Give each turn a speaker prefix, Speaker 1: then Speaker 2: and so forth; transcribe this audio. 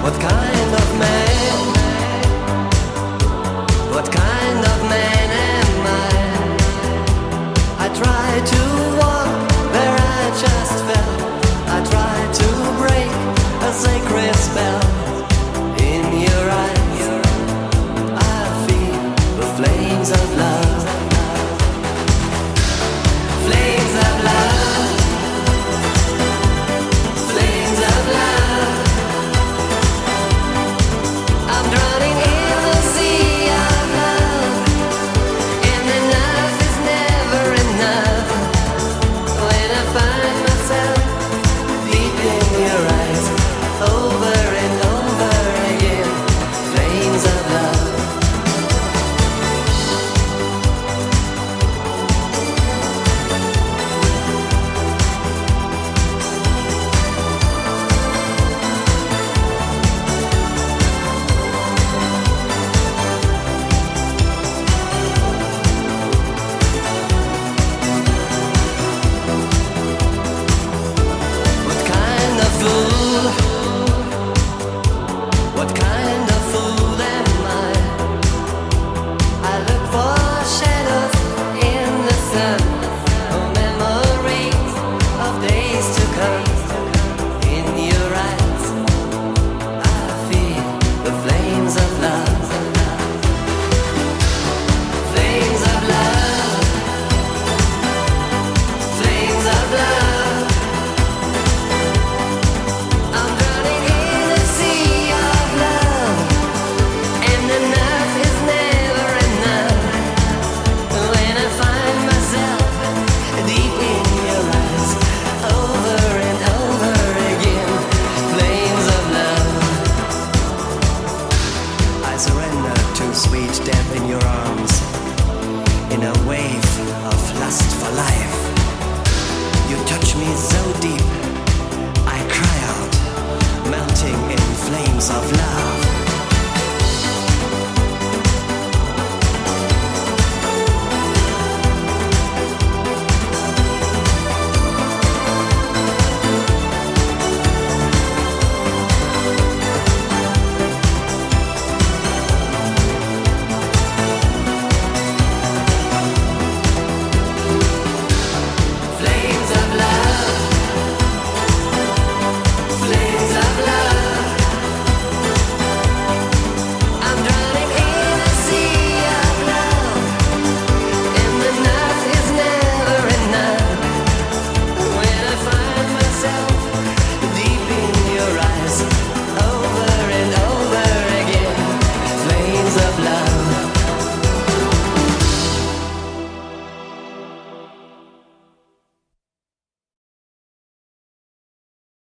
Speaker 1: What kind of man? What kind of man am I? I try to walk where I just fell. I try to break a sacred spell. In your eyes, I feel the flames of love. Flames of love. Flames of love. I'm drowning in the sea of love, and enough is never enough. When I find myself deep in your eyes, over and over again, flames of love. What kind of fool? What kind of fool am I? I look for shadows in the sun, for memories of days to come. In your eyes, I feel the flames of love. Flames of love. Flames of love. I'm drowning in the sea of love, and enough is never enough. When I find myself deep in your eyes, over and over again, flames of love. I surrender to sweet death in your arms, in a wave of lust for life. You touch me so deep, I cry out, melting in flames of love.